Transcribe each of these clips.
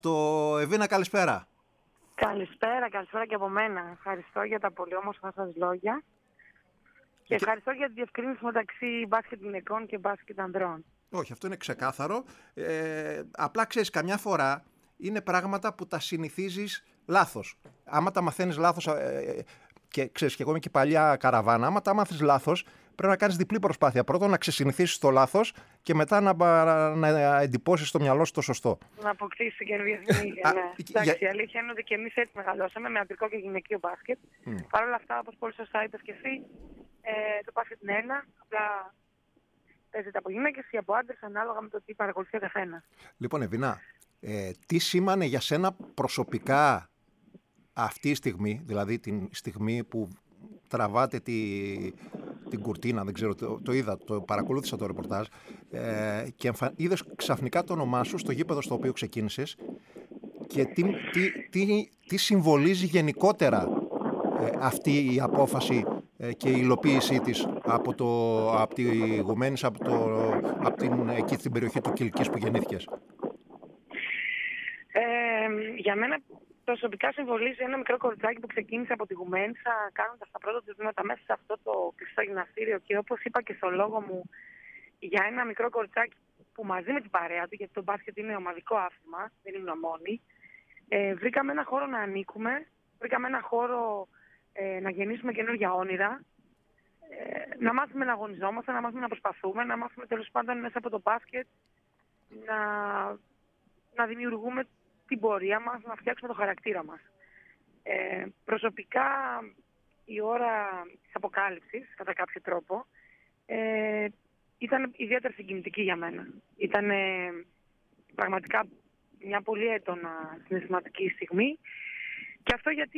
Το Εβίνα, καλησπέρα. Καλησπέρα και από μένα. Ευχαριστώ για τα πολύ όμορφα σας λόγια. Και ευχαριστώ για τη διευκρίνηση μεταξύ μπάσκετ γυναικών και μπάσκετ ανδρών. Όχι, αυτό είναι ξεκάθαρο. Απλά ξέρεις, καμιά φορά είναι πράγματα που τα συνηθίζεις λάθος. Άμα τα μαθαίνεις λάθος, και ξέρεις, και εγώ είμαι και παλιά καραβάνα, άμα τα μάθεις λάθος, πρέπει να κάνεις διπλή προσπάθεια. Πρώτον, να ξεσυνηθίσεις το λάθος και μετά να εντυπώσεις στο μυαλό σου το σωστό. Να αποκτήσεις την καινούργια συνήθεια. Ναι. Εντάξει, η αλήθεια είναι ότι και εμείς έτσι μεγαλώσαμε, με αντρικό και γυναικείο μπάσκετ. Παρ' όλα αυτά, όπως πολύ σωστά είπες και εσύ, το μπάσκετ είναι ένα. Απλά παίζεται από γυναίκες ή από άντρες, ανάλογα με το τι παρακολουθεί ο καθένας. Λοιπόν, Εβίνα, τι σήμανε για σένα προσωπικά αυτή η στιγμή, δηλαδή την στιγμή που τραβάτε την κουρτίνα, δεν ξέρω, το είδα, το παρακολούθησα το ρεπορτάζ, και είδες ξαφνικά το όνομά σου στο γήπεδο στο οποίο ξεκίνησες, και τι συμβολίζει γενικότερα αυτή η απόφαση και η υλοποίησή της από τη Γουμένης, εκεί στην περιοχή του Κιλκής που γεννήθηκες. Για μένα προσωπικά συμβολίζει ένα μικρό κοριτσάκι που ξεκίνησε από τη Γουμένισσα κάνοντας τα πρώτα του βήματα μέσα σε αυτό το κλειστό γυμναστήριο, και όπως είπα και στο λόγο μου, για ένα μικρό κοριτσάκι που μαζί με την παρέα του, γιατί το μπάσκετ είναι ομαδικό άθλημα, δεν ήμουν μόνη, βρήκαμε ένα χώρο να ανήκουμε, βρήκαμε ένα χώρο να γεννήσουμε καινούργια όνειρα, να μάθουμε να αγωνιζόμαστε, να μάθουμε να προσπαθούμε, να μάθουμε τέλος πάντων μέσα από το μπάσκετ να δημιουργούμε την πορεία μας, να φτιάξουμε το χαρακτήρα μας. Προσωπικά η ώρα της αποκάλυψης, κατά κάποιο τρόπο, ήταν ιδιαίτερα συγκινητική για μένα. Ήταν πραγματικά μια πολύ έντονα συναισθηματική στιγμή, και αυτό γιατί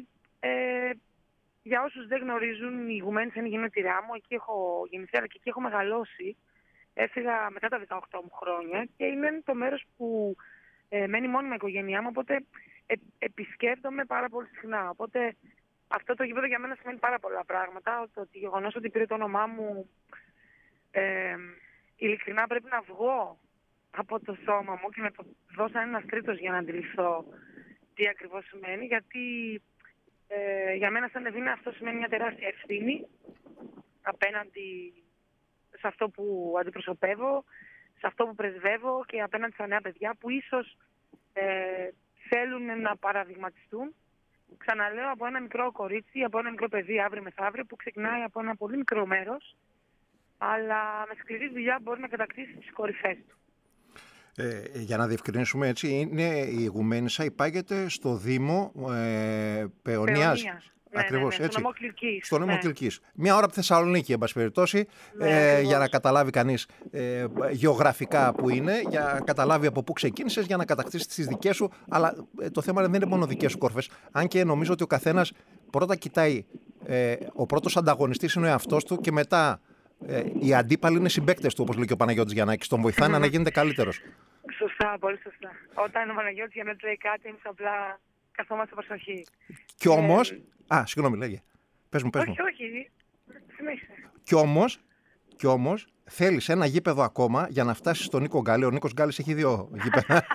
για όσους δεν γνωρίζουν, η Γουμένισσα είναι η γενέτειρά μου, εκεί έχω γεννηθεί αλλά και εκεί έχω μεγαλώσει. Έφυγα μετά τα 18 μου χρόνια και είναι το μέρος που μένει μόνιμα η οικογένειά μου, οπότε επισκέπτομαι πάρα πολύ συχνά. Οπότε αυτό το γήπεδο για μένα σημαίνει πάρα πολλά πράγματα. Το γεγονός ότι πήρε το όνομά μου, ειλικρινά πρέπει να βγω από το σώμα μου και να το δώσω ένας τρίτος για να αντιληφθώ τι ακριβώς σημαίνει, γιατί για μένα σαν Εβίνα αυτό σημαίνει μια τεράστια ευθύνη απέναντι σε αυτό που αντιπροσωπεύω, σε αυτό που πρεσβεύω και απέναντι στα νέα παιδιά που ίσως θέλουν να παραδειγματιστούν. Ξαναλέω, από ένα μικρό κορίτσι, από ένα μικρό παιδί αύριο μεθαύριο που ξεκινάει από ένα πολύ μικρό μέρος, αλλά με σκληρή δουλειά μπορεί να κατακτήσει τις κορυφές του. Για να διευκρινίσουμε, έτσι, η Γουμένισσα υπάγεται στο Δήμο Παιωνίας. Ακριβώς, ναι, στο νομό Κιλκής. Στο νομό Κιλκής. Μια ώρα από τη Θεσσαλονίκη, εν πάση περιπτώσει, για να καταλάβει κανείς γεωγραφικά που είναι, για να καταλάβει από πού ξεκίνησες, για να κατακτήσεις τις δικές σου. Αλλά το θέμα δεν είναι μόνο δικές σου κόρφες. Αν και νομίζω ότι ο καθένας πρώτα κοιτάει, ο πρώτος ανταγωνιστής είναι ο εαυτός του και μετά οι αντίπαλοι είναι συμπαίκτες του, όπως λέει και ο Παναγιώτης Γιαννάκης. Τον βοηθάνε να γίνεται καλύτερος. Σωστά, πολύ σωστά. Όταν ο Παναγιώτης Γιαννάκης λέει κάτι, εμείς απλά καθόμαστε προσοχή. Κι όμως. Συγγνώμη, λέγε. Πες μου. Όχι. Συνέχισε. Κι όμως θέλεις ένα γήπεδο ακόμα για να φτάσεις στον Νίκο Γκάλη. Ο Νίκος Γκάλης έχει 2 γήπεδα.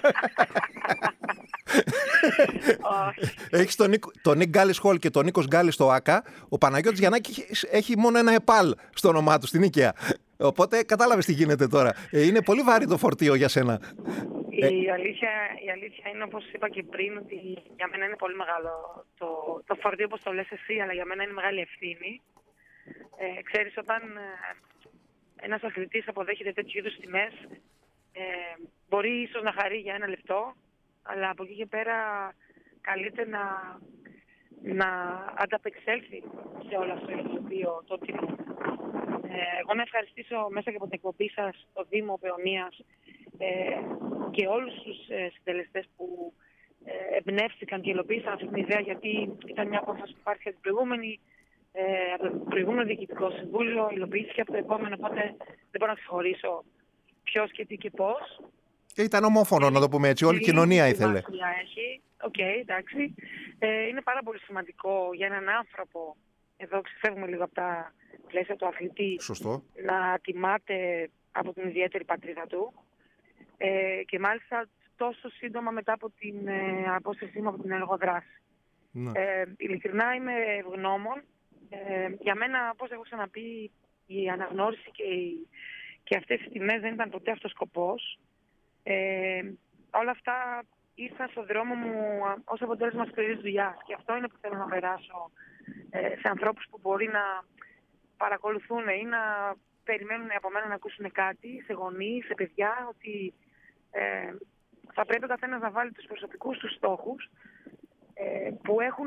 Έχεις τον Νίκ Γκάλης Χολ και τον Νίκος Γκάλης στο ΆΚΑ. Ο Παναγιώτης Γιαννάκης έχει μόνο ένα ΕΠΑΛ στο όνομά του, στην Ίκαια. Οπότε κατάλαβες τι γίνεται τώρα. Είναι πολύ βαρύ το φορτίο για σένα. Η αλήθεια είναι, όπως είπα και πριν, ότι για μένα είναι πολύ μεγάλο το φορτίο, όπως το λες εσύ, αλλά για μένα είναι μεγάλη ευθύνη. Ξέρεις, όταν ένας αθλητής αποδέχεται τέτοιου είδους τιμές, μπορεί ίσως να χαρεί για 1 λεπτό, αλλά από εκεί και πέρα καλείται να ανταπεξέλθει σε όλο αυτό το τίμημα. Εγώ να ευχαριστήσω μέσα και από την εκπομπή σας το Δήμο Παιωνίας και όλους τους συντελεστές που εμπνεύστηκαν και υλοποίησαν αυτή την ιδέα, γιατί ήταν μια απόφαση που υπάρχει από το προηγούμενο Διοικητικό Συμβούλιο, υλοποιήθηκε από το επόμενο, οπότε δεν μπορώ να ξεχωρίσω ποιος και τι και πώς. Ήταν ομόφωνο, να το πούμε έτσι, όλη η κοινωνία ήθελε. Εντάξει. Είναι πάρα πολύ σημαντικό για έναν άνθρωπο, εδώ ξεφεύγουμε λίγο από τα πλαίσια του αθλητή, σωστό, να τιμάται από την ιδιαίτερη πατρίδα του. Και μάλιστα τόσο σύντομα μετά από την απόστασή μου από την ενεργό δράση. Ναι. Ειλικρινά είμαι ευγνώμων. Για μένα, όπως έχω ξαναπεί, η αναγνώριση και αυτές οι τιμές δεν ήταν ποτέ αυτός ο σκοπός. Όλα αυτά ήρθαν στον δρόμο μου ως αποτέλεσμα σκληρής δουλειάς. Και αυτό είναι που θέλω να περάσω σε ανθρώπους που μπορεί να παρακολουθούν ή να περιμένουν από μένα να ακούσουν κάτι, σε γονείς, σε παιδιά, ότι θα πρέπει ο καθένας να βάλει τους προσωπικούς τους στόχους που έχουν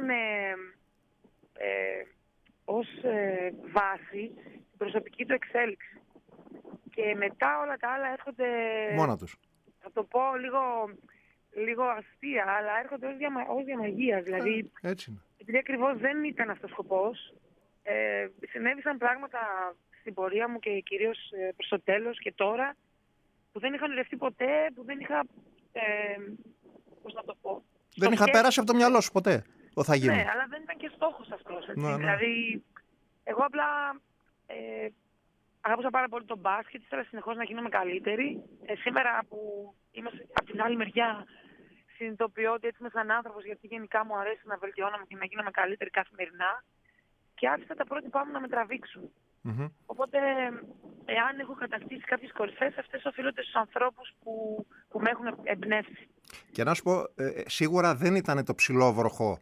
ως βάση την προσωπική του εξέλιξη. Και μετά όλα τα άλλα έρχονται... Μόνα τους. Θα το πω λίγο αστεία, αλλά έρχονται ως διαμαγείας. Δηλαδή, Έτσι είναι. επειδή ακριβώς δεν ήταν αυτός ο σκοπός, συνέβησαν πράγματα στην πορεία μου και κυρίως προς το τέλος και τώρα, που δεν είχα ονειρευτεί ποτέ, που δεν είχα... πώς να το πω... Δεν είχα περάσει από το μυαλό σου ποτέ. Θα γίνω. Ναι, αλλά δεν ήταν και στόχος αυτός. Ναι. Δηλαδή, εγώ απλά αγάπησα πάρα πολύ τον μπάσκετ, ήθελα συνεχώς να γίνομαι καλύτερη. Σήμερα που είμαι από την άλλη μεριά, συνειδητοποιώ ότι έτσι είμαι σαν άνθρωπος, γιατί γενικά μου αρέσει να βελτιώνομαι και να γίνομαι καλύτερη καθημερινά. Και άφησα τα πρότυπά μου να με τραβήξουν. Mm-hmm. Οπότε, εάν έχω κατακτήσει κάποιες κορυφές, αυτές οφείλονται στους ανθρώπους που με έχουν εμπνεύσει. Και να σου πω, σίγουρα δεν ήταν το ψηλόβροχο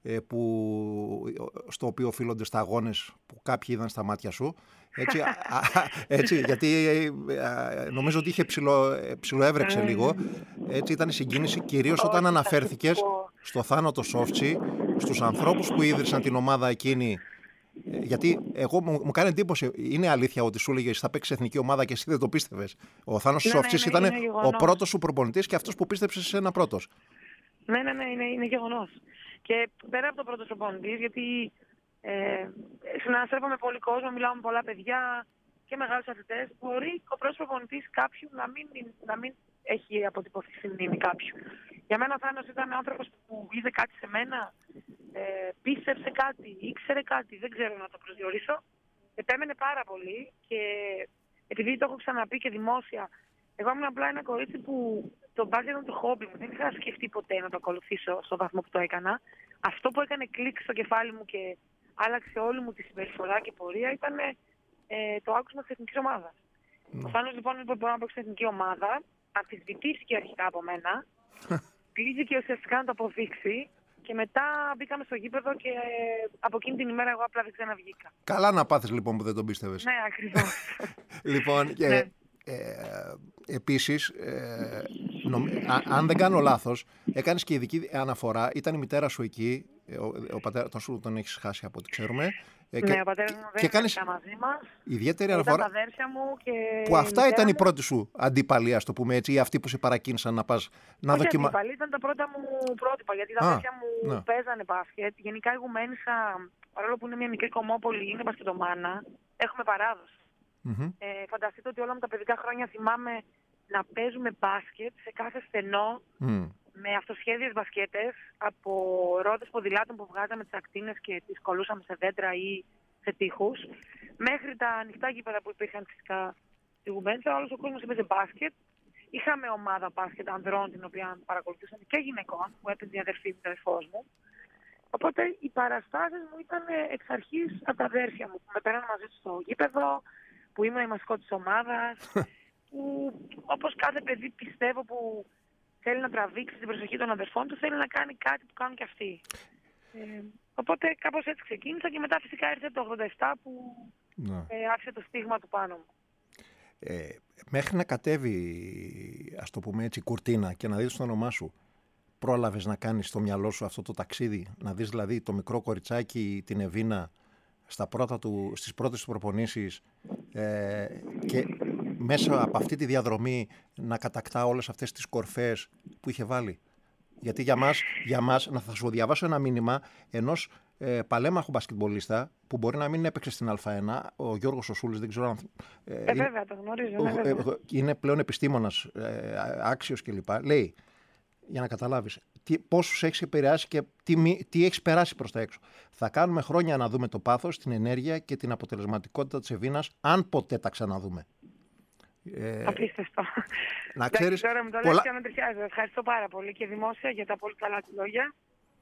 στο οποίο οφείλονται στα αγώνες που κάποιοι είδαν στα μάτια σου. Έτσι, γιατί νομίζω ότι είχε ψιλοέβρεξε λίγο. Έτσι ήταν η συγκίνηση, κυρίως όταν αναφέρθηκες στο Θάνο Σόφτσι, στους ανθρώπους που ίδρυσαν την ομάδα εκείνη. Γιατί εγώ μου κάνει εντύπωση, είναι αλήθεια ότι σου έλεγε θα παίξει εθνική ομάδα και εσύ δεν το πίστευες? Ο Θάνος Σόφτσης ήταν ο πρώτος σου προπονητής και αυτός που πίστεψε σε ένα πρώτος. Ναι, είναι γεγονός. Και πέρα από το πρώτο προπονητής, γιατί συναστρέφω με πολύ κόσμο, μιλάω με πολλά παιδιά και μεγάλους αθλητές, μπορεί ο πρώτος προπονητής κάποιου να μην έχει αποτυπωθεί στη μνήμη κάποιου. Για μένα ο Θάνος ήταν άνθρωπος που είδε κάτι σε μένα, πίστεψε κάτι, ήξερε κάτι, δεν ξέρω να το προσδιορίσω. Επέμενε πάρα πολύ και επειδή το έχω ξαναπεί και δημόσια, εγώ ήμουν απλά ένα κορίτσι που το μπάσκετ ήταν το χόμπι μου. Δεν είχα σκεφτεί ποτέ να το ακολουθήσω στο βαθμό που το έκανα. Αυτό που έκανε κλικ στο κεφάλι μου και άλλαξε όλη μου τη συμπεριφορά και πορεία ήταν το άκουσμα της εθνικής ομάδας. Ο Θάνος λοιπόν είπε μπορώ να παίξω στην εθνική ομάδα, αμφισβητήθηκε αρχικά από μένα, κλείστηκε ουσιαστικά να το αποδείξει και μετά μπήκαμε στο γήπεδο και από εκείνη την ημέρα εγώ απλά δεν ξαναβγήκα. Καλά να πάθεις λοιπόν που δεν τον πίστευες. Ναι, ακριβώς. Λοιπόν, και επίσης, αν δεν κάνω λάθος, έκανες και ειδική αναφορά, ήταν η μητέρα σου εκεί, ο πατέρας σου τον έχεις χάσει από ό,τι ξέρουμε. Ναι, ο πατέρας μου δεν ήταν μαζί μας. Ιδιαίτερη αναφορά. Ήταν τα αδέρφια μου και που αυτά ήταν η πρώτη σου αντίπαλοι, ας το πούμε έτσι, ή αυτοί που σε παρακίνησαν να πας να δοκιμάσεις. Όχι, ήταν τα πρώτα μου πρότυπα, γιατί τα αδέρφια μου παίζανε μπάσκετ. Γενικά η Γουμένισσα, παρόλο που είναι μια μικρή κομμόπολη, είναι μπασκετομάνα, έχουμε παράδοση. Mm-hmm. Φανταστείτε ότι όλα μου τα παιδικά χρόνια θυμάμαι να παίζουμε μπάσκετ σε κάθε στενό, με αυτοσχέδιες μπασκέτες από ρόδες ποδηλάτων που βγάζαμε τις ακτίνες και τις κολλούσαμε σε δέντρα ή σε τοίχους, μέχρι τα ανοιχτά γήπεδα που υπήρχαν φυσικά στη Γουμένισσα. Όλος ο κόσμος έπαιζε μπάσκετ. Είχαμε ομάδα μπάσκετ ανδρών, την οποία παρακολουθούσαν, και γυναικών, που έπαιζε η αδερφή μου, ο αδερφός μου. Οπότε οι παραστάσεις μου ήταν εξ αρχής από τα αδέρφια μου, που με πέραν μαζί τους στο γήπεδο, που ήμουν η μασκότ της ομάδας, που όπως κάθε παιδί πιστεύω που θέλει να τραβήξει την προσοχή των αδερφών του, θέλει να κάνει κάτι που κάνουν και αυτοί. Οπότε κάπως έτσι ξεκίνησα και μετά φυσικά ήρθε το 87 που άφησε το στίγμα του πάνω μου. Μέχρι να κατέβει, ας το πούμε έτσι, η κουρτίνα και να δεις το όνομά σου, πρόλαβες να κάνεις στο μυαλό σου αυτό το ταξίδι, να δεις δηλαδή το μικρό κοριτσάκι, την Εβίνα, στις πρώτες του προπονήσεις και μέσα από αυτή τη διαδρομή να κατακτά όλες αυτές τις κορφές που είχε βάλει? Γιατί για μας να θα σου διαβάσω ένα μήνυμα ενός παλέμαχου μπασκετμπολίστα που μπορεί να μην έπαιξε στην Α1, ο Γιώργος Σωσούλης, δεν ξέρω αν... βέβαια, το γνωρίζω. Είναι πλέον επιστήμονας, άξιος κλπ. Λέει, για να καταλάβεις, πόσους έχεις επηρεάσει και τι έχεις περάσει προς τα έξω. Θα κάνουμε χρόνια να δούμε το πάθος, την ενέργεια και την αποτελεσματικότητα της Εβίνας, αν ποτέ τα ξαναδούμε. Απίστευτο. Να ξέρεις, τώρα μου το λες και ανατριχιάζω. Ευχαριστώ πάρα πολύ και δημόσια για τα πολύ καλά του λόγια.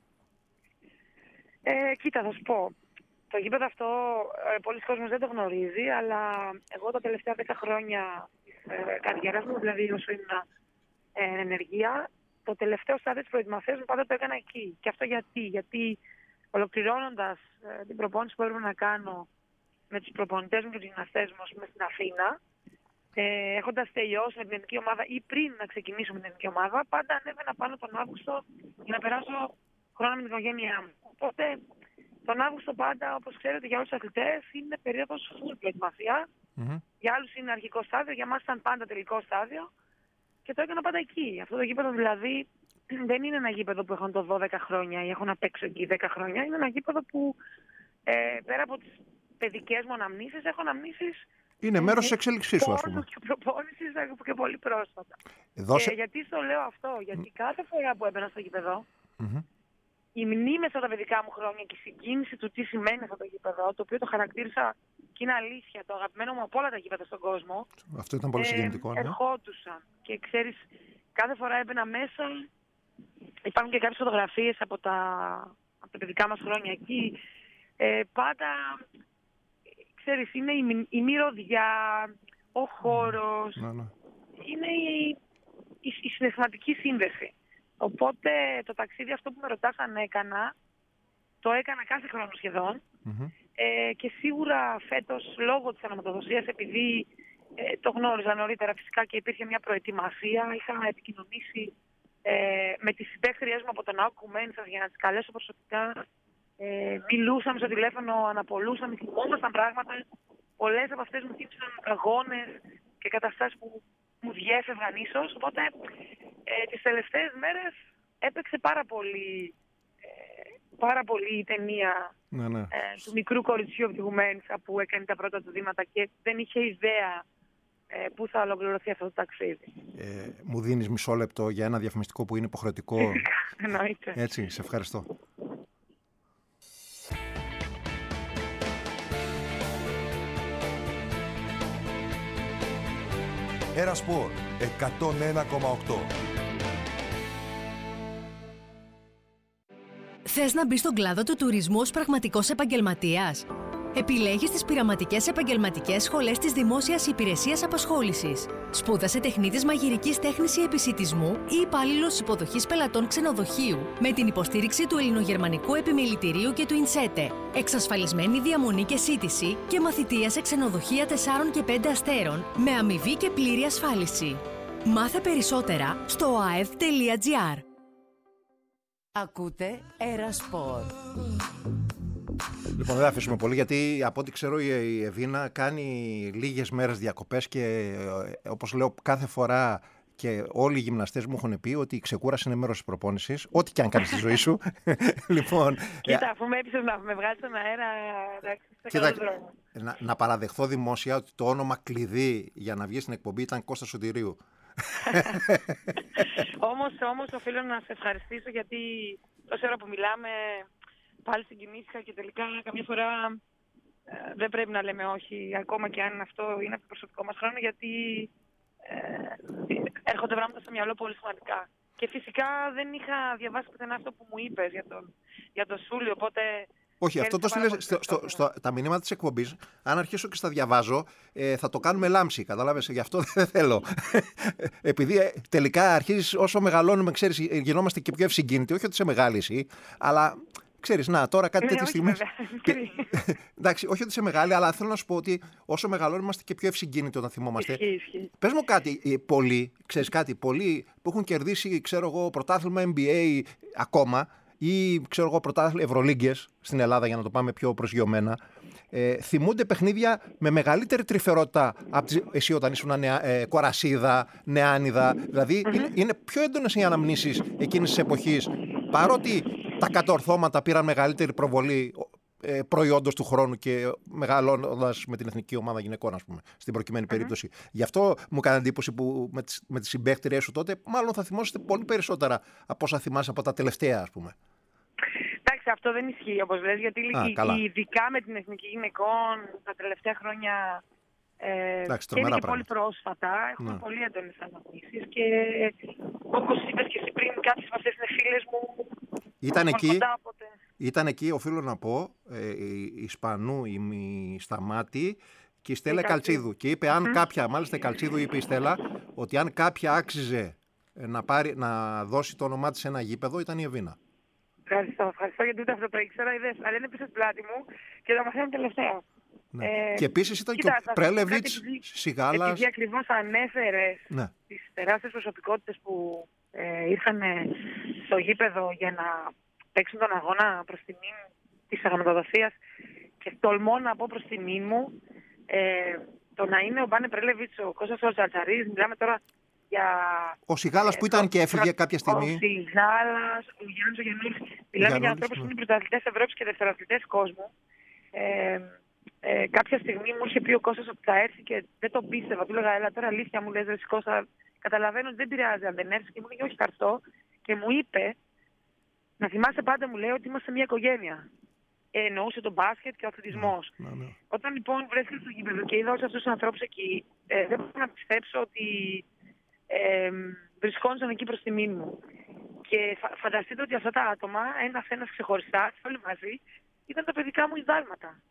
Κοίτα, θα σου πω. Το γήπεδο αυτό πολλοί κόσμος δεν το γνωρίζει, αλλά εγώ τα τελευταία 10 χρόνια της καριέρας μου, δηλαδή όσο ήμουν ενεργεία, το τελευταίο στάδιο της προετοιμασίας μου πάντα το έκανα εκεί. Και αυτό γιατί ολοκληρώνοντας την προπόνηση που έπρεπε να κάνω με τους προπονητές μου και τους γυμναστές μου στην Αθήνα, έχοντας τελειώσει με την εθνική ομάδα ή πριν να ξεκινήσω με την εθνική ομάδα, πάντα ανέβαινα πάνω τον Αύγουστο για να περάσω χρόνο με την οικογένειά μου. Οπότε τον Αύγουστο πάντα, όπως ξέρετε, για όλους τους αθλητές είναι περίοδος full προετοιμασία. Για άλλους είναι αρχικό στάδιο, για μας ήταν πάντα τελικό στάδιο. Και το έκανα πάντα εκεί. Αυτό το γήπεδο δηλαδή δεν είναι ένα γήπεδο που έχω το 12 χρόνια ή έχω να παίξω εκεί 10 χρόνια. Είναι ένα γήπεδο που πέρα από τις παιδικές μου αναμνήσεις, έχω αναμνήσεις. Είναι μέρος της εξέλιξής σου, ας πούμε. Και προπόνησης και πολύ πρόσφατα. Γιατί στο λέω αυτό, γιατί κάθε φορά που έμπαινα στο γήπεδο, οι μνήμες από τα παιδικά μου χρόνια και η συγκίνηση του τι σημαίνει αυτό το γήπεδο, το οποίο το χαρακτήρισα και είναι αλήθεια, το αγαπημένο μου από όλα τα γήπεδα στον κόσμο. Αυτό ήταν πολύ συγκινητικό. Ερχόντουσαν. Και ξέρεις, κάθε φορά έμπαινα μέσα. Υπάρχουν και κάποιες φωτογραφίες από τα παιδικά μας χρόνια εκεί. Πάντα, ξέρεις, είναι η μυρωδιά, ο χώρος. Είναι η συναισθηματική σύνδεση. Οπότε το ταξίδι αυτό που με ρωτάς αν έκανα, το έκανα κάθε χρόνο σχεδόν. Και σίγουρα φέτος λόγω της αναμεταδοσίας, επειδή το γνώριζα νωρίτερα φυσικά και υπήρχε μια προετοιμασία, είχα επικοινωνήσει με τις συμπαίκτριές μου από τον ΑΟΚ Κουμένισσας για να τις καλέσω προσωπικά. Μιλούσαμε στο τηλέφωνο, αναπολούσαμε, θυμόμασταν πράγματα. Πολλές από αυτές μου τύψαν αγώνες και καταστάσεις που μου διέφευγαν ίσως. Οπότε τις τελευταίες μέρες έπαιξε πάρα πολύ η ταινία του μικρού κοριτσιού από τη Γουμένισσα που έκανε τα πρώτα του βήματα και δεν είχε ιδέα πού θα ολοκληρωθεί αυτό το ταξίδι. Μου δίνεις μισό λεπτό για ένα διαφημιστικό που είναι υποχρεωτικό. Εννοείται. Έτσι, σε ευχαριστώ. Ερασπορ 101,8. Θες να μπεις στον κλάδο του τουρισμού ως πραγματικός επαγγελματίας? Επιλέγεις τις πειραματικές επαγγελματικές σχολές της Δημόσιας Υπηρεσίας Απασχόλησης. Σπούδασε τεχνίτης μαγειρικής τέχνης ή επισιτισμού ή υπάλληλος υποδοχής πελατών ξενοδοχείου με την υποστήριξη του Ελληνογερμανικού Επιμελητηρίου και του ΙΝΣΕΤΕ. Εξασφαλισμένη διαμονή και σύντηση και μαθητεία σε ξενοδοχεία 4 και 5 αστέρων με αμοιβή και πλήρη ασφάλιση. Μάθε περισσότερα στο aev.gr. Ακούτε Ερασπορ. Λοιπόν, δεν θα αφήσουμε πολύ, γιατί από ό,τι ξέρω η Εβίνα κάνει λίγες μέρες διακοπές και όπως λέω κάθε φορά και όλοι οι γυμναστές μου έχουν πει ότι η ξεκούραση είναι μέρος της προπόνησης, ό,τι και αν κάνεις στη ζωή σου. Λοιπόν, κοίτα, αφού με έπεισες να με βγάλεις στον αέρα, εντάξει, σε καλό δρόμο. Να παραδεχθώ δημόσια ότι το όνομα κλειδί για να βγει στην εκπομπή ήταν Κώστας Σωτηρίου. Όμως οφείλω να σε ευχαριστήσω, γιατί τόση ώρα που μιλάμε πάλι συγκινήθηκα και τελικά καμιά φορά δεν πρέπει να λέμε όχι, ακόμα και αν αυτό είναι από το προσωπικό μας χρόνο, γιατί έρχονται πράγματα στο μυαλό πολύ σημαντικά. Και φυσικά δεν είχα διαβάσει πουθενά αυτό που μου είπες για το Σούλιο, οπότε... Όχι, αυτό το στείλες τα μηνύματα της εκπομπής. Αν αρχίσω και στα διαβάζω, θα το κάνουμε λάμψη, κατάλαβες, γι' αυτό δεν θέλω. Επειδή τελικά αρχίζεις, όσο μεγαλώνουμε, ξέρεις, γινόμαστε και πιο ευσυγκίνητοι, όχι ότι είσαι μεγάλη εσύ, αλλά... Ξέρεις, τώρα κάτι τέτοιες στιγμές. Εντάξει, όχι ότι είσαι μεγάλη, αλλά θέλω να σου πω ότι όσο μεγαλώνουμε είμαστε και πιο ευσυγκίνητοι όταν θυμόμαστε. Ισχύει. Πες μου κάτι, πολλοί που έχουν κερδίσει, ξέρω εγώ, πρωτάθλημα NBA ακόμα ή, ξέρω εγώ, πρωτάθλημα Ευρωλίγκες στην Ελλάδα, για να το πάμε πιο προσγειωμένα, θυμούνται παιχνίδια με μεγαλύτερη τρυφερότητα από εσύ όταν ήσουν κορασίδα, νεάνιδα. Δηλαδή, είναι πιο έντονες οι αναμνήσεις εκείνης της εποχής, παρότι τα κατορθώματα πήραν μεγαλύτερη προβολή προϊόντος του χρόνου και μεγαλώνοντας με την εθνική ομάδα γυναικών, ας πούμε, στην προκειμένη περίπτωση. Γι' αυτό μου έκανε εντύπωση που με τις συμπαίκτριές σου τότε, μάλλον θα θυμόσαστε πολύ περισσότερα από όσα θυμάσαι από τα τελευταία, ας πούμε. Εντάξει, αυτό δεν ισχύει όπως λες, γιατί ειδικά με την εθνική γυναικών τα τελευταία χρόνια Εντάξει, και είναι τρομερά και πολύ πρόσφατα. Έχουμε πολύ έντονες αναμνήσεις και όπως είπες και εσύ πριν, κάποιες από αυτές είναι φίλες μου. Ήταν εκεί, οφείλω να πω, η Σπανού, η Σταμάτη και η Στέλλα Καλτσίδου. Και είπε αν κάποια, μάλιστα η Καλτσίδου είπε η Στέλλα, ότι αν κάποια άξιζε να δώσει το όνομά της σε ένα γήπεδο, ήταν η Εβίνα. Ευχαριστώ γιατί ούτε αυτό το ήξερα, αλλά είναι πίσω στην πλάτη μου και το μαθαίνω τελευταία. Ναι. Και επίσης ήταν και ο Πρέλεβιτς, Σιγάλας. Επειδή ακριβώς ανέφερες τις τεράστιες προσωπικότητες που ήρθαν στο γήπεδο για να παίξουν τον αγώνα προς τιμήν της αγωνοδοσίας και τολμώ να πω προς τιμήν μου, το να είναι ο Μπάνε Πρέλεβιτς, ο Κώστας ο Τσαρτσαρής, μιλάμε τώρα για... Ο Σιγάλας που ήταν και έφυγε κάποια στιγμή. Ο Σιγάλας, ο Γιάννης ο Γιαννούλης. Μιλάμε για ανθρώπους που είναι πρωταθλητές Ευρώπης και δευτεραθλητές κόσμου. Κάποια στιγμή μου είχε πει ο Κώστας ότι θα έρθει και δεν τον πίστευα. Του έλεγα, έλα τώρα αλήθεια μου λες, ρε Κώστα, καταλαβαίνω ότι δεν πειράζει αν δεν έρθει. Και μου λέει, όχι, θα έρθω. Και μου είπε, να θυμάσαι πάντα, μου λέει, ότι είμαστε μια οικογένεια. Εννοούσε τον μπάσκετ και ο αθλητισμός. Όταν λοιπόν βρέθηκα στο γήπεδο και είδα όλους αυτούς τους ανθρώπους εκεί, δεν μπορούσα να πιστέψω ότι βρισκόντουσαν εκεί προς τιμήν μου. Και φανταστείτε ότι αυτά τα άτομα, ένας ξεχωριστά, όλοι μαζί, ήταν τα παιδικά μου διδάγματα.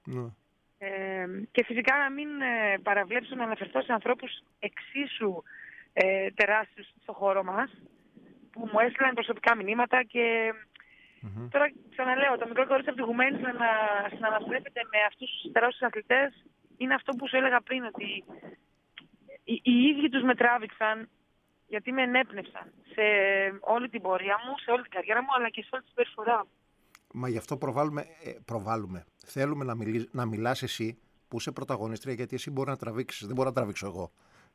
Και φυσικά να μην παραβλέψω να αναφερθώ σε ανθρώπους εξίσου τεράστιους στο χώρο μας, που μου έστειλαν προσωπικά μηνύματα και τώρα ξαναλέω, το μικρό κορίτσι από τη Γουμένη να συναναστρέφεται με αυτούς τους τεράστιους αθλητές είναι αυτό που σου έλεγα πριν, ότι οι ίδιοι τους με τράβηξαν γιατί με ενέπνευσαν σε όλη την πορεία μου, σε όλη την καριέρα μου, αλλά και σε όλη την συμπεριφορά μου. Μα γι' αυτό προβάλλουμε. Θέλουμε να μιλάς εσύ που είσαι πρωταγωνίστρια, γιατί εσύ μπορεί να τραβήξεις, δεν μπορώ να τραβήξω εγώ.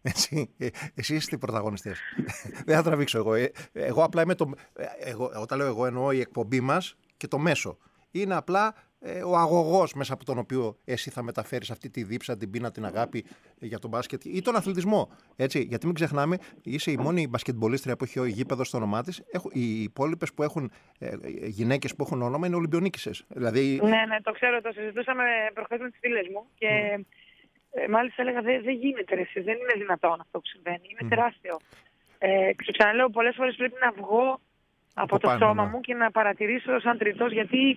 Εσύ είστε οι πρωταγωνιστές. Δεν θα τραβήξω εγώ. Εγώ απλά είμαι όταν λέω εγώ εννοώ η εκπομπή μας και το μέσο. Είναι απλά ο αγωγός μέσα από τον οποίο εσύ θα μεταφέρεις αυτή τη δίψα, την πείνα, την αγάπη για τον μπάσκετ ή τον αθλητισμό. Έτσι, γιατί μην ξεχνάμε, είσαι η μόνη μπασκετμπολίστρια που έχει γήπεδο στο όνομά της. Οι υπόλοιπες που έχουν γυναίκες που έχουν όνομα είναι Ολυμπιονίκισσες. Δηλαδή... Ναι, το ξέρω, το συζητούσαμε προχθές με τις φίλες μου και μάλιστα έλεγα δεν γίνεται ρε, δεν είναι δυνατόν αυτό που συμβαίνει. Είναι τεράστιο. Και ξαναλέω, πολλές φορές πρέπει να βγω από το σώμα μου και να παρατηρήσω σαν τριτός, γιατί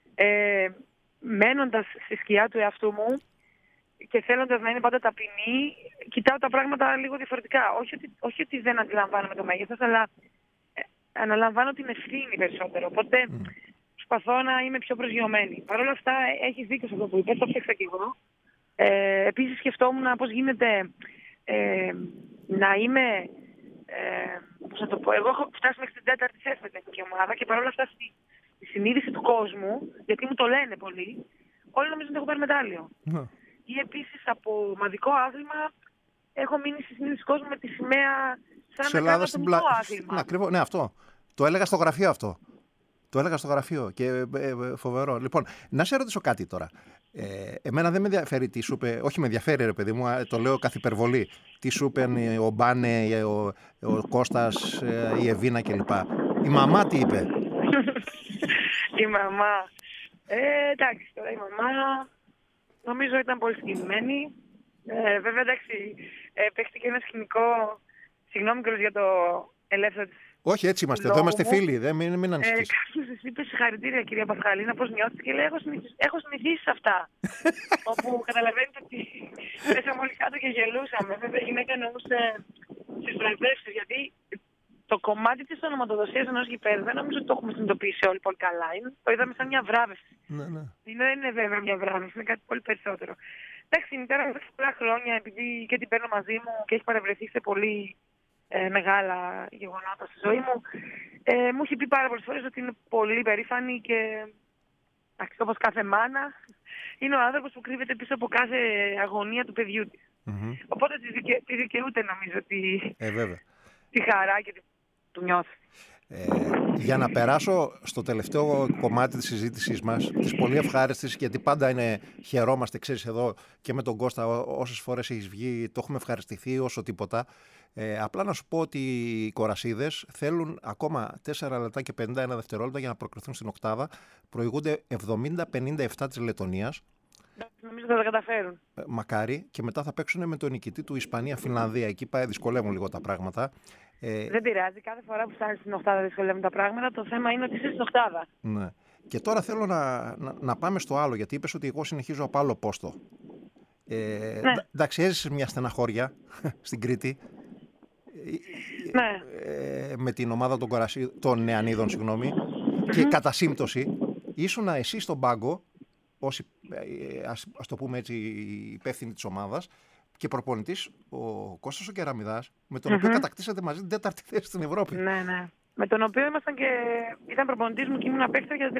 μένοντας στη σκιά του εαυτού μου και θέλοντας να είναι πάντα ταπεινή, κοιτάω τα πράγματα λίγο διαφορετικά. Όχι ότι δεν αντιλαμβάνομαι το μέγεθος, αλλά αναλαμβάνω την ευθύνη περισσότερο. Οπότε προσπαθώ να είμαι πιο προσγειωμένη. Παρ' όλα αυτά, έχεις δίκιο σε αυτό που είπες, το ψάξα κι εγώ. Επίσης σκεφτόμουν πώς γίνεται να είμαι... πώς να το πω, εγώ έχω φτάσει μέχρι την 4η θέση με την εθνική ομάδα και παρόλα αυτά στη συνείδηση του κόσμου, γιατί μου το λένε πολλοί, όλοι νομίζουν ότι έχω πάρει μετάλλιο. Ή επίσης από ομαδικό άθλημα έχω μείνει στη συνείδηση του κόσμου με τη σημαία σαν να κάνω ατομικό άθλημα. Ακριβώς, ναι, αυτό. Το έλεγα στο γραφείο αυτό. Το έλεγα στο γραφείο και φοβερό. Λοιπόν, να σε ρωτήσω κάτι τώρα. Εμένα δεν με ενδιαφέρει τι σου είπε, όχι με ενδιαφέρει ρε παιδί μου, το λέω καθ' υπερβολή. Τι σου είπε ο Μπάνε, ο Κώστας, η Εβίνα κλπ. Η μαμά τι είπε? Η μαμά. Εντάξει, τώρα η μαμά νομίζω ήταν πολύ συγκινημένη. Βέβαια, εντάξει, παίχτηκε ένα σκηνικό, συγγνώμη κιόλας για το ελεύθερο της. Όχι, έτσι είμαστε. Εδώ είμαστε φίλοι. Μην ανησυχείς. Κάποιος της είπε συγχαρητήρια, κυρία Πασχαλίνα, πώς νιώθεις, και λέει: Έχω συνηθίσει σε αυτά. Όπου καταλαβαίνετε ότι πέσαμε όλοι κάτω και γελούσαμε. Βέβαια, η γυναίκα εννοούσε στις προεκπαίδευσεις, γιατί το κομμάτι της ονοματοδοσίας ενός γηπέδου δεν νομίζω ότι το έχουμε συνειδητοποιήσει όλοι πολύ καλά. Το είδαμε σαν μια βράβευση. Ναι. Δεν είναι βέβαια μια βράβευση, είναι κάτι πολύ περισσότερο. Εντάξει, η μητέρα μου έχει πολλά χρόνια, επειδή και την παίρνω μαζί μου και έχει παρευρεθεί σε πολύ μεγάλα γεγονότα στη ζωή μου. Μου έχει πει πάρα πολλές φορές ότι είναι πολύ περήφανη και όπως κάθε μάνα είναι ο άνθρωπος που κρύβεται πίσω από κάθε αγωνία του παιδιού της. Οπότε τη δικαιούται νομίζω τη χαρά και του νιώθει. Για να περάσω στο τελευταίο κομμάτι της συζήτησής μας, της πολύ ευχάριστης, γιατί πάντα χαιρόμαστε, ξέρεις, εδώ και με τον Κώστα όσες φορές έχεις βγει, το έχουμε ευχαριστηθεί όσο τίποτα. Απλά να σου πω ότι οι κορασίδες θέλουν ακόμα 4 λεπτά και 51 δευτερόλεπτα για να προκριθούν στην οκτάδα. Προηγούνται 70-57 της Λετωνίας. Νομίζω θα τα καταφέρουν. Μακάρι, και μετά θα παίξουν με τον νικητή του Ισπανία-Φιλανδία. Εκεί δυσκολεύουν λίγο τα πράγματα. Δεν πειράζει. Κάθε φορά που φτάνει στην οκτάδα δυσκολεύουν τα πράγματα. Το θέμα είναι ότι είσαι στην οκτάδα. Ναι. Και τώρα θέλω να πάμε στο άλλο, γιατί είπες ότι εγώ συνεχίζω από άλλο πόστο. Ναι. Εντάξει, έζησες μια στεναχώρια στην Κρήτη. Ναι. Με την ομάδα των Νεανίδων, και κατά σύμπτωση ήσουν εσύ στον πάγκο, ας το πούμε έτσι, υπεύθυνη της ομάδας, και προπονητής ο Κώστας ο Κεραμιδάς, με τον οποίο κατακτήσατε μαζί την 4η θέση στην Ευρώπη. Ναι, ναι. Με τον οποίο ήταν προπονητής μου και ήμουν παίκτρια για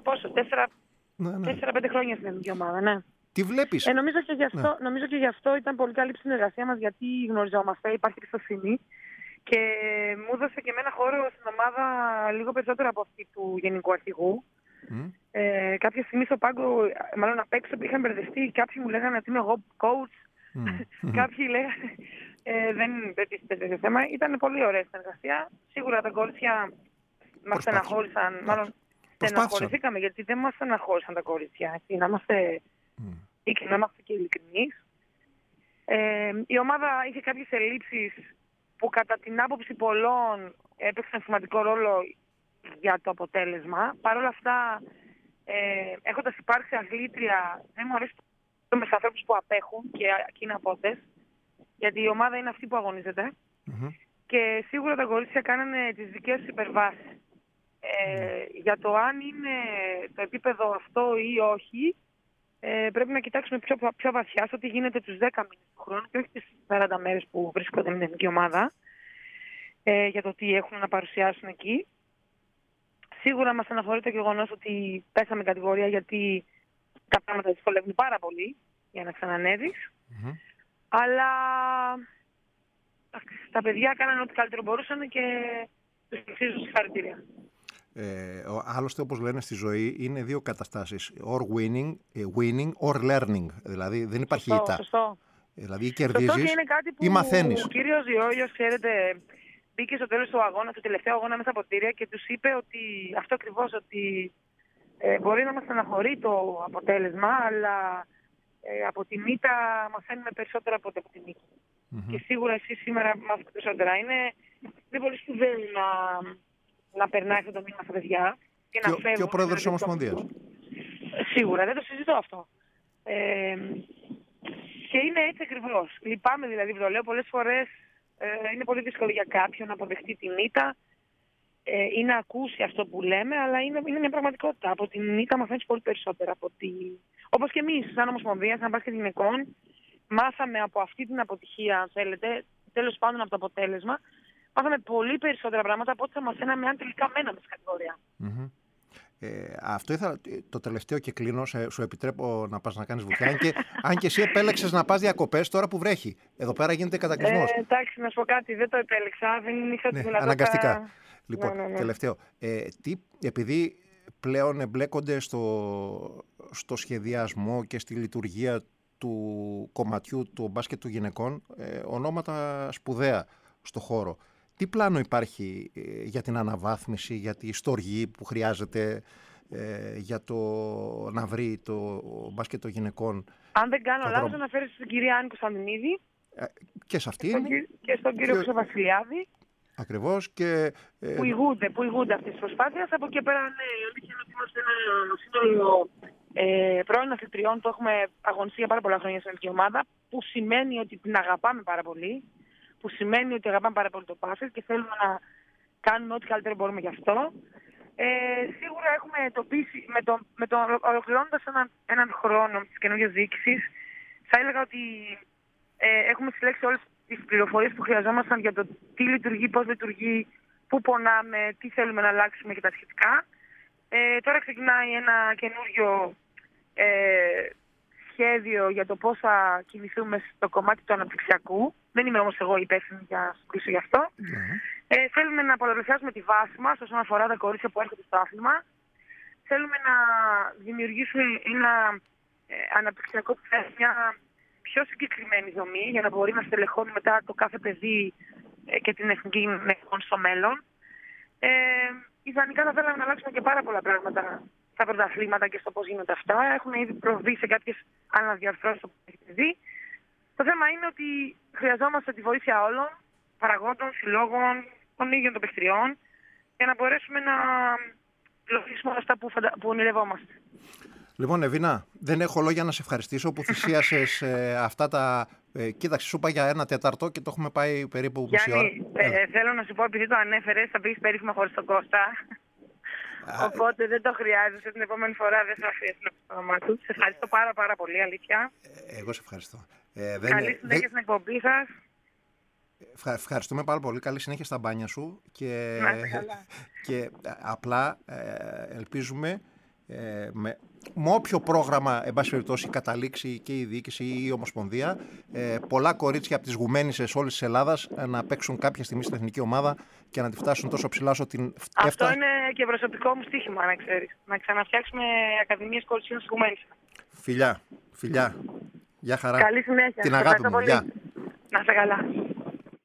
4-5 χρόνια στην ελληνική ομάδα, ναι. Τι βλέπεις? Νομίζω και γι' αυτό ήταν πολύ καλή συνεργασία μας, γιατί γνωριζόμαστε, υπάρχει εμπιστοσύνη. Και μου έδωσε και εμένα χώρο στην ομάδα λίγο περισσότερο από αυτή του γενικού αρχηγού. Κάποια στιγμή στο πάγκο, μάλλον απ' έξω, είχαν μπερδευτεί. Κάποιοι μου λέγανε ότι είμαι εγώ coach. Κάποιοι λέγανε δεν τίθεται τέτοιο θέμα. Ήταν πολύ ωραία συνεργασία. Σίγουρα τα κορίτσια μας στεναχώρησαν. Μάλλον στεναχωρηθήκαμε, γιατί δεν μας στεναχώρησαν τα κορίτσια. Να είμαστε και ειλικρινείς. Η ομάδα είχε κάποιες ελλείψεις που κατά την άποψη πολλών έπαιξαν σημαντικό ρόλο για το αποτέλεσμα. Παρ' όλα αυτά, έχοντας υπάρξει αθλήτρια, δεν μου αρέσει το με ανθρώπους που απέχουν και είναι απότες, γιατί η ομάδα είναι αυτή που αγωνίζεται. Και σίγουρα τα κορίτσια κάνανε τις δικές τους υπερβάσεις. Για το αν είναι το επίπεδο αυτό ή όχι, πρέπει να κοιτάξουμε πιο βαθιά στο τι γίνεται τους 10 μήνες του χρόνου και όχι τις 40 μέρες που βρίσκονται με την εθνική ομάδα, για το τι έχουν να παρουσιάσουν εκεί. Σίγουρα μας αναφορεί το γεγονός ότι πέσαμε κατηγορία, γιατί τα πράγματα δυσκολεύουν πάρα πολύ για να ξανανέβεις. Αλλά τα παιδιά κάνανε ό,τι καλύτερο μπορούσαν και τους αξίζω συγχαρητήρια. Άλλωστε, όπως λένε στη ζωή, είναι δύο καταστάσεις. Or winning or learning. Δηλαδή δεν υπάρχει ήττα. Σωστό. Δηλαδή ή κερδίζεις ή μαθαίνεις. Ο κύριος Ζιώγιος, ξέρετε, μπήκε στο τέλος του αγώνα, του τελευταίου αγώνα μέσα από τήρια, και τους είπε ότι αυτό ακριβώς, ότι μπορεί να μας στεναχωρεί το αποτέλεσμα, αλλά από την ήττα μαθαίνουμε περισσότερα από την νίκη. Και σίγουρα εσείς σήμερα μάθετε περισσότερα. Είναι πολύ σπουδαίο να περνάει αυτό το μήνυμα στα παιδιά και να φεύγουν. Και ο πρόεδρος της Ομοσπονδίας. Σίγουρα, δεν το συζητώ αυτό. Και είναι έτσι ακριβώς. Λυπάμαι δηλαδή που το λέω. Πολλές φορές είναι πολύ δύσκολο για κάποιον να αποδεχτεί την ήττα ή να ακούσει αυτό που λέμε, αλλά είναι μια πραγματικότητα. Από την ήττα μαθαίνεις πολύ περισσότερα. Όπως και εμείς, σαν Ομοσπονδία, σαν μπάσκετ γυναικών, μάθαμε από αυτή την αποτυχία, αν θέλετε, τέλος πάντων από το αποτέλεσμα, μάθαμε πολύ περισσότερα πράγματα από ό,τι θα μαθαίναμε αν τελικά μέναμε στην κατηγορία. Αυτό ήθελα, το τελευταίο, και κλείνω, σου επιτρέπω να πας να κάνεις βουτιά, αν και εσύ επέλεξες να πας διακοπές τώρα που βρέχει. Εδώ πέρα γίνεται κατακλυσμός. Εντάξει, να σου πω κάτι, δεν το επέλεξα, δεν είχα τη δυνατότητα. Αναγκαστικά. Λοιπόν, ναι. Τελευταίο. Επειδή πλέον εμπλέκονται στο σχεδιασμό και στη λειτουργία του κομματιού του μπάσκετ των γυναικών ονόματα σπουδαία στο χώρο. Τι πλάνο υπάρχει για την αναβάθμιση, για τη στοργή που χρειάζεται για το να βρει το μπάσκετ των γυναικών? Αν δεν κάνω λάθος, αναφέρεσαι στην κυρία Άννη Κωνσταντινίδη και σε αυτήν και στον κύριο Χρυσοβασιλιάδη. Ακριβώς. Και που ηγούνται αυτές τις προσπάθειες. Από εκεί πέρα, ναι, η αλήθεια είναι ότι είμαστε ένα σύνολο πρώην αθλητριών που έχουμε αγωνιστεί για πάρα πολλά χρόνια στην ελληνική ομάδα, που σημαίνει ότι την αγαπάμε πάρα πολύ, που σημαίνει ότι αγαπάμε πάρα πολύ το μπάσκετ και θέλουμε να κάνουμε ό,τι καλύτερο μπορούμε γι' αυτό. Σίγουρα έχουμε εντοπίσει, ολοκληρώνοντας έναν χρόνο της καινούργιας διοίκησης, θα έλεγα ότι έχουμε συλλέξει όλες τις πληροφορίες που χρειαζόμασταν για το τι λειτουργεί, πώς λειτουργεί, πού πονάμε, τι θέλουμε να αλλάξουμε και τα σχετικά. Τώρα ξεκινάει ένα καινούριο σχέδιο για το πώς θα κινηθούμε στο κομμάτι του αναπτυξιακού. Δεν είμαι όμως εγώ υπεύθυνη για σπίσω γι' αυτό. Θέλουμε να πολλαπλασιάσουμε τη βάση μας όσον αφορά τα κορίτσια που έρχονται στο άθλημα. Θέλουμε να δημιουργήσουμε ένα αναπτυξιακό που θα έχει μια πιο συγκεκριμένη δομή για να μπορεί να στελεχώνει μετά το κάθε παιδί και την εθνική γυναικών στο μέλλον. Ιδανικά θα θέλαμε να αλλάξουμε και πάρα πολλά πράγματα στα πρωταθλήματα και στο πώς γίνονται αυτά. Έχουν ήδη προβεί σε κάποιες αναδιαρθρώσεις που έχετε δει. Το θέμα είναι ότι χρειαζόμαστε τη βοήθεια όλων, παραγόντων, συλλόγων, των ίδιων των παιχτριών, για να μπορέσουμε να υλοποιήσουμε όλα αυτά που ονειρευόμαστε. Λοιπόν, Εβίνα, δεν έχω λόγια να σε ευχαριστήσω που θυσίασες αυτά τα. Κοίταξε, σου είπα για 1/4 και το έχουμε πάει περίπου μισή ώρα. Θέλω να σου πω, επειδή το ανέφερες, θα πεις περίφημα χωρίς τον Κώστα. Οπότε δεν το χρειάζεσαι. Την επόμενη φορά δεν θα αφήσει να πει το όνομά του. Σε ευχαριστώ πάρα πολύ, αλήθεια. Εγώ σε ευχαριστώ. Καλή συνέχεια στην εκπομπή σας. Ευχαριστούμε πάρα πολύ. Καλή συνέχεια στα μπάνια σου. Και απλά ελπίζουμε με όποιο πρόγραμμα, εν πάση περιπτώσει, καταλήξει και η διοίκηση ή η Ομοσπονδία, πολλά κορίτσια από τις γουμαίνισσες όλης της Ελλάδας να παίξουν κάποια στιγμή στην εθνική ομάδα και να τη φτάσουν τόσο ψηλά όσο την έφτασαν. Αυτό είναι και προσωπικό μου στοίχημα, να ξέρεις. Να ξαναφτιάξουμε ακαδημίες κοριτσιών στις γουμαίνισσες. Φιλιά. Γεια χαρά. Καλή συνέχεια. Την αγάπη μου. Γεια. Να είστε καλά.